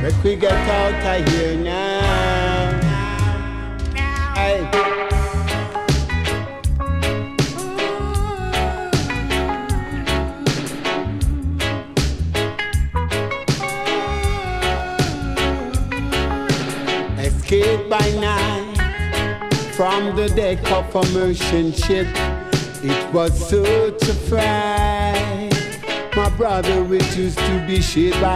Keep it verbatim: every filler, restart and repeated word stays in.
Make we get out of here now. Hey. Escape by night from the deck of a merchant ship. It was such a fright. My brother, which used to be shaped by